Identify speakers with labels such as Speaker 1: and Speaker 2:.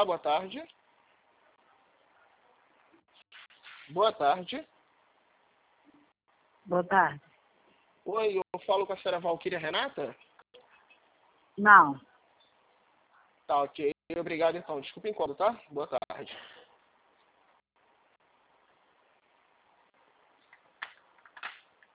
Speaker 1: Boa tarde. Boa tarde.
Speaker 2: Boa tarde.
Speaker 1: Oi, eu falo com a senhora Valquíria Renata?
Speaker 2: Não.
Speaker 1: Tá, ok. Obrigado, então. Desculpa o incômodo, tá? Boa tarde.